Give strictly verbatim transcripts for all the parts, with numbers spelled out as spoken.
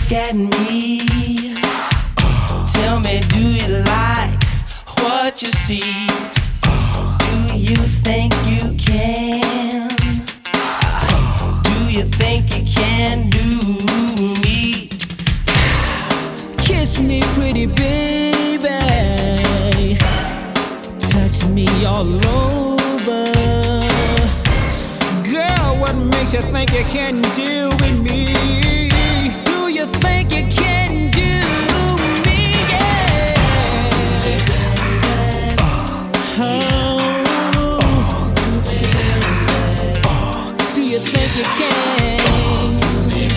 look at me. Tell me, do you like what you see? Do you think you can? Do you think you can do me? Kiss me, pretty baby. Touch me all over. Girl, what makes you think you can deal with me? Do you think you can do me? Yeah. Oh. Do you think you can do me?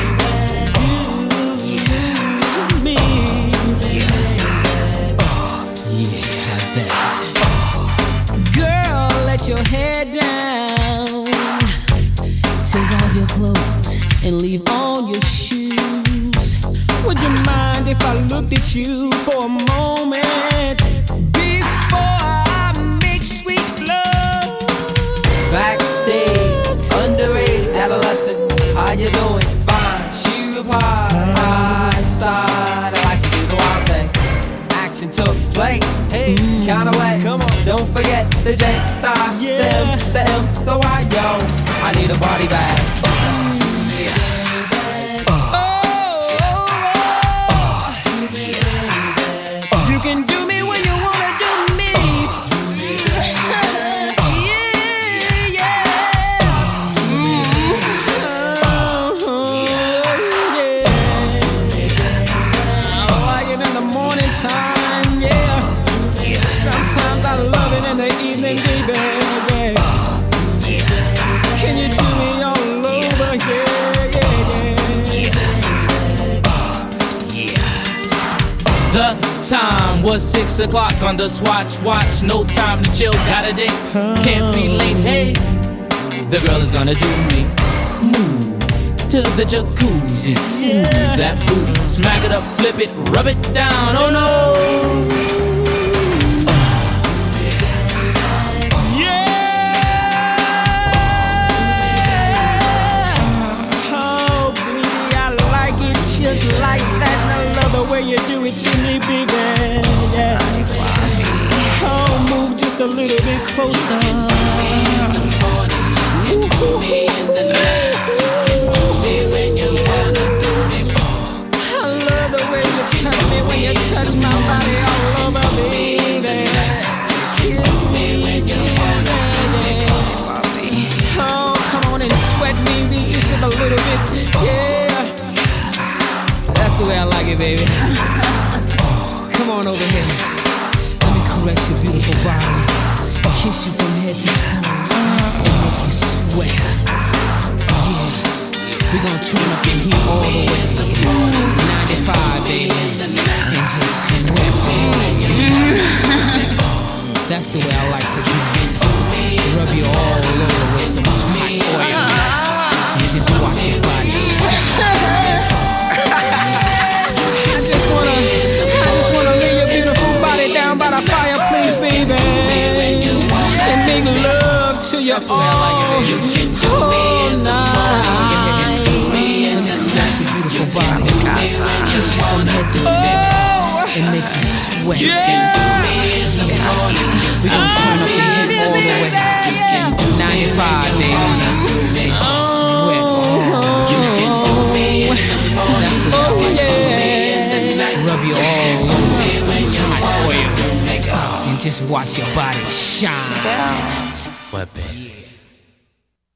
Yeah, I bet. Girl, let your head down. Take off your clothes and leave on your shoes. Would you mind if I looked at you for a moment before I make sweet love? Backstage, underage, adolescent, how you doing? Fine, she replied, I sighed, I like to do the wild thing. Action took place, hey, mm, kinda wet, come on, don't forget the J, the I, yeah. the M, the M, the Y, yo, I need a body bag. Time, yeah. Sometimes I love it in the evening, baby. Yeah. Can you do me all over? Yeah, yeah, yeah. The time was six o'clock on the swatch watch. No time to chill, got a date. Can't be late. Hey, the girl is gonna do me. Move to the jacuzzi, move that booty, smack it up, flip it, rub it down, oh no! Yeah! Oh, baby, I like it just like that, and I love the way you do it to me, baby, yeah. Oh, move just a little bit closer. Touch my body all over, baby. Kiss me when you wanna, yeah. Oh, come on and sweat me, me just a little bit, yeah. That's the way I like it, baby. Come on over here. Let me caress your beautiful body, kiss you from head to toe, and make you sweat. Yeah, we gon' turn up the heat all the way. ninety-five, baby. Just sweat, baby. That's the way I like to do it. Rub you all over with some hot oil. You just watch your body shine. I just wanna, I just wanna lay your beautiful body down by the fireplace, baby, and make love to you all, all night. That's your beautiful body. Kiss you from head to toe. And make you sweat. Yeah. We gon' turn up the heat all the way. ninety-five, baby. Make you sweat. Oh. That's the way I like to rub you all over with hot oil and just watch your body shine. What, baby?